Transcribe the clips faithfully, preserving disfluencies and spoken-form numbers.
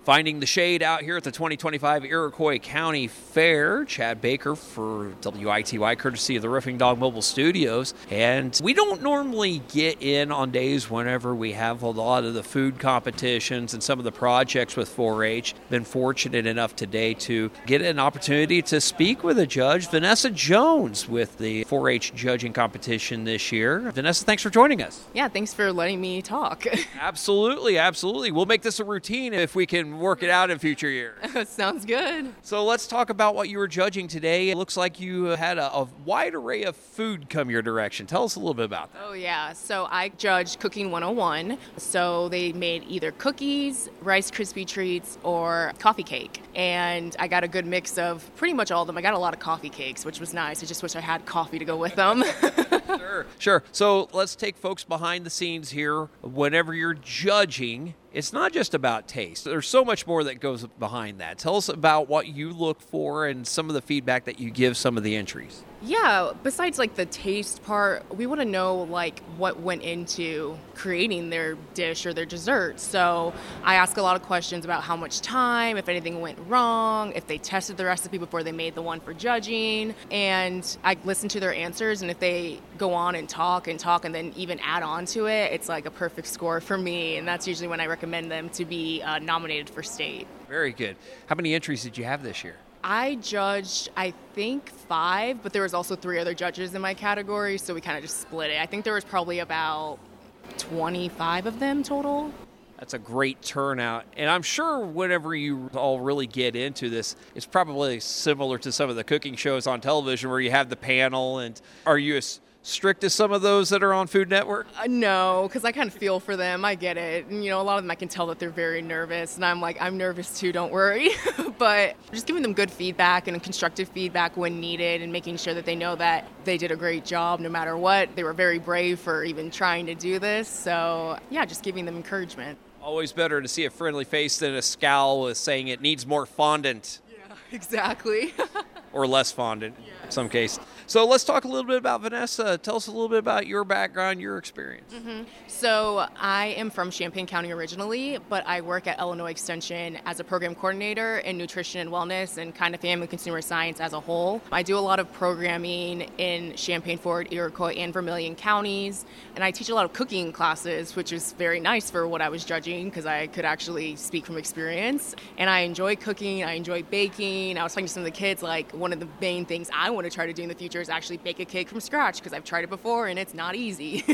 Finding the shade out here at the twenty twenty-five Iroquois County Fair. Chad Baker for W I T Y, courtesy of the Roofing Dog Mobile Studios. And we don't normally get in on days whenever we have a lot of the food competitions and some of the projects with four H. Been fortunate enough today to get an opportunity to speak with a judge, Vanessa Jones, with the four H judging competition this year. Vanessa, thanks for joining us. Yeah, thanks for letting me talk. Absolutely, absolutely. We'll make this a routine if we can work it out in future years. Sounds good. So let's talk about what you were judging today. It looks like you had a, a wide array of food come your direction. Tell us a little bit about that. Oh, yeah. So I judged Cooking one oh one. So they made either cookies, Rice Krispie treats, or coffee cake. And I got a good mix of pretty much all of them. I got a lot of coffee cakes, which was nice. I just wish I had coffee to go with them. Sure, sure. So let's take folks behind the scenes here. Whenever you're judging, it's not just about taste. There's so much more that goes behind that. Tell us about what you look for and some of the feedback that you give some of the entries. Yeah, besides like the taste part, we want to know like what went into creating their dish or their dessert. So I ask a lot of questions about how much time, if anything went wrong, if they tested the recipe before they made the one for judging. And I listen to their answers, and if they go on and talk and talk and then even add on to it, it's like a perfect score for me. And that's usually when I recommend them to be uh, nominated for state. Very good. How many entries did you have this year? I judged, I think, five, but there was also three other judges in my category, so we kind of just split it. I think there was probably about twenty-five of them total. That's a great turnout. And I'm sure whenever you all really get into this, it's probably similar to some of the cooking shows on television where you have the panel. And are you as strict as some of those that are on Food Network? Uh, no, because I kind of feel for them. I get it. And, you know, a lot of them I can tell that they're very nervous. And I'm like, I'm nervous too, don't worry. But just giving them good feedback and constructive feedback when needed and making sure that they know that they did a great job no matter what. They were very brave for even trying to do this. So, yeah, just giving them encouragement. Always better to see a friendly face than a scowl with saying it needs more fondant. Yeah, exactly. Or less fondant yes. in some case. So let's talk a little bit about Vanessa. Tell us a little bit about your background, your experience. Mm-hmm. So I am from Champaign County originally, but I work at Illinois Extension as a program coordinator in nutrition and wellness and kind of family consumer science as a whole. I do a lot of programming in Champaign, Ford, Iroquois, and Vermilion counties, and I teach a lot of cooking classes, which is very nice for what I was judging because I could actually speak from experience. And I enjoy cooking, I enjoy baking. I was talking to some of the kids, like one of the main things I want to try to do in the future is actually bake a cake from scratch because I've tried it before and it's not easy.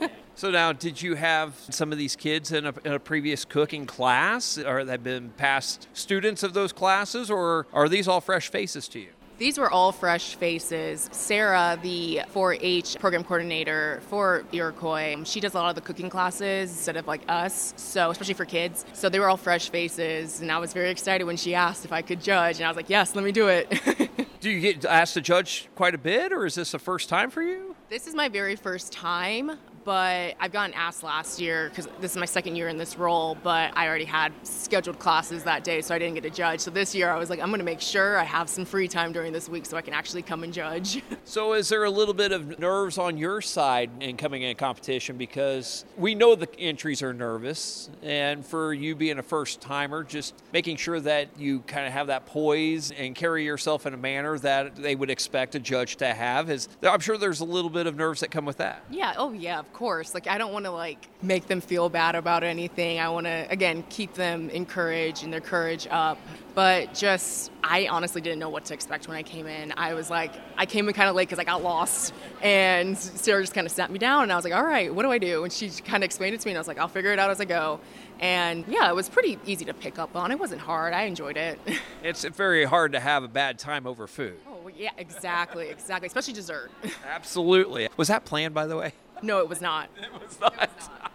So now, did you have some of these kids in a, in a previous cooking class, or have been past students of those classes, or are these all fresh faces to you? These were all fresh faces. Sarah, the four H program coordinator for Iroquois, she does a lot of the cooking classes instead of like us, so especially for kids. So they were all fresh faces, and I was very excited when she asked if I could judge, and I was like, yes, let me do it. Do you get asked to judge quite a bit, or is this the first time for you? This is my very first time, but I've gotten asked last year because this is my second year in this role, but I already had scheduled classes that day, so I didn't get to judge. So this year I was like, I'm going to make sure I have some free time during this week so I can actually come and judge. So is there a little bit of nerves on your side in coming in competition? Because we know the entries are nervous, and for you being a first-timer, just making sure that you kind of have that poise and carry yourself in a manner that they would expect a judge to have. Is I'm sure there's a little bit of nerves that come with that. Yeah, oh yeah, of course. Like, I don't want to like make them feel bad about anything. I want to, again, keep them encouraged and their courage up. But just, I honestly didn't know what to expect when I came in. I was like, I came in kind of late because I got lost. And Sarah just kind of sat me down, and I was like, all right, what do I do? And she kind of explained it to me, and I was like, I'll figure it out as I go. And yeah, it was pretty easy to pick up on. It wasn't hard. I enjoyed it. It's very hard to have a bad time over food. Oh, yeah, exactly, exactly. Especially dessert. Absolutely. Was that planned, by the way? No, it was not. It was not. It was not.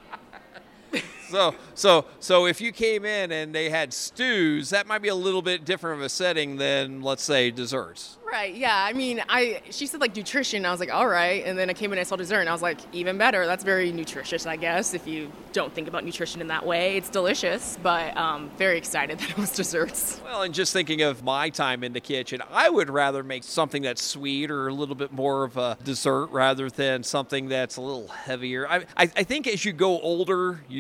So, so, so if you came in and they had stews, that might be a little bit different of a setting than, let's say, desserts. Right, yeah. I mean, I she said, like, nutrition. I was like, all right. And then I came in and I saw dessert, and I was like, even better. That's very nutritious, I guess, if you don't think about nutrition in that way. It's delicious, but um, very excited that it was desserts. Well, and just thinking of my time in the kitchen, I would rather make something that's sweet or a little bit more of a dessert rather than something that's a little heavier. I, I, I think as you go older, you, you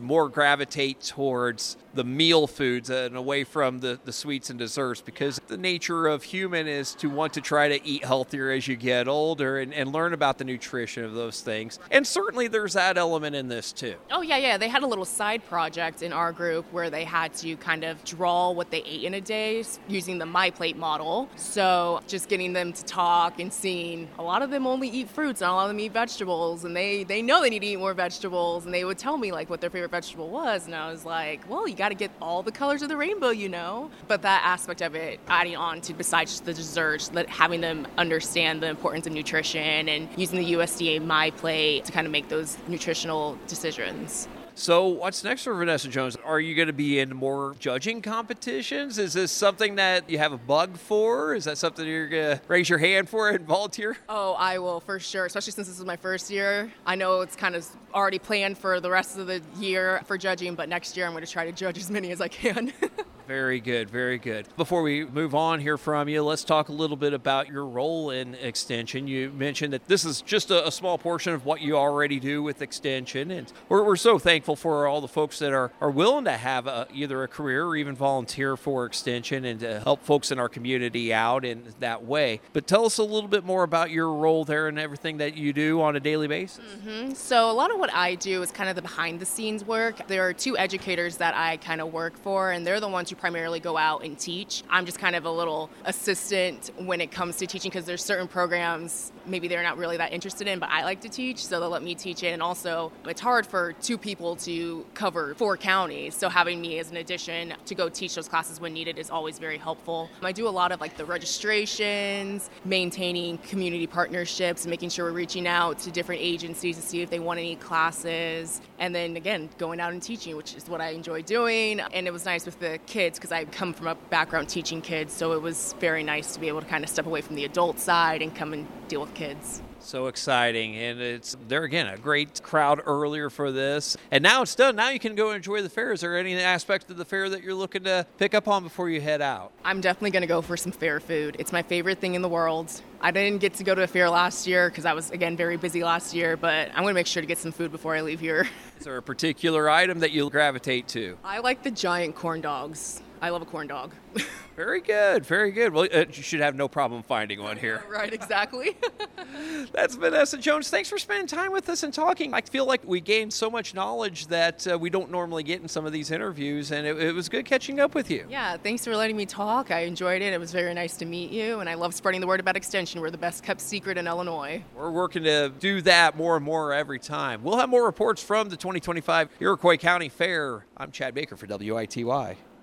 more gravitate towards the meal foods and away from the, the sweets and desserts, because the nature of human is to want to try to eat healthier as you get older and, and learn about the nutrition of those things. And certainly there's that element in this too. Oh, yeah, yeah. They had a little side project in our group where they had to kind of draw what they ate in a day using the MyPlate model. So just getting them to talk and seeing a lot of them only eat fruits and a lot of them eat vegetables, and they, they know they need to eat more vegetables, and they would tell me like what their favorite vegetable was, and I was like, well, you got to get all the colors of the rainbow, you know. But that aspect of it, adding on to besides just the desserts, let, having them understand the importance of nutrition and using the U S D A MyPlate to kind of make those nutritional decisions. So what's next for Vanessa Jones? Are you going to be in more judging competitions? Is this something that you have a bug for? Is that something you're going to raise your hand for and volunteer? Oh, I will for sure, especially since this is my first year. I know it's kind of already planned for the rest of the year for judging, but next year I'm going to try to judge as many as I can. Very good, very good. Before we move on here from you, let's talk a little bit about your role in Extension. You mentioned that this is just a, a small portion of what you already do with Extension, and we're, we're so thankful for all the folks that are, are willing to have a, either a career or even volunteer for Extension and to help folks in our community out in that way. But tell us a little bit more about your role there and everything that you do on a daily basis. Mm-hmm. So a lot of what I do is kind of the behind-the-scenes work. There are two educators that I kind of work for, and they're the ones who primarily go out and teach. I'm just kind of a little assistant when it comes to teaching, because there's certain programs maybe they're not really that interested in, but I like to teach, so they'll let me teach it. And also, it's hard for two people to cover four counties, so having me as an addition to go teach those classes when needed is always very helpful. I do a lot of like the registrations, maintaining community partnerships, making sure we're reaching out to different agencies to see if they want any classes, and then again, going out and teaching, which is what I enjoy doing. And it was nice with the kids, because I come from a background teaching kids, so it was very nice to be able to kind of step away from the adult side and come and deal with kids. So exciting, and it's there again, a great crowd earlier for this, and now it's done. Now you can go enjoy the fair. Is there any aspect of the fair that you're looking to pick up on before you head out? I'm definitely going to go for some fair food. It's my favorite thing in the world. I didn't get to go to a fair last year because I was, again, very busy last year, but I'm going to make sure to get some food before I leave here. Is there a particular item that you'll gravitate to? I like the giant corn dogs. I love a corn dog. Very good, very good. Well, uh, you should have no problem finding one here. Right, exactly. That's Vanessa Jones. Thanks for spending time with us and talking. I feel like we gained so much knowledge that uh, we don't normally get in some of these interviews, and it, it was good catching up with you. Yeah, thanks for letting me talk. I enjoyed it. It was very nice to meet you, and I love spreading the word about Extension. We're the best kept secret in Illinois. We're working to do that more and more every time. We'll have more reports from the twenty twenty-five Iroquois County Fair. I'm Chad Baker for W I T Y.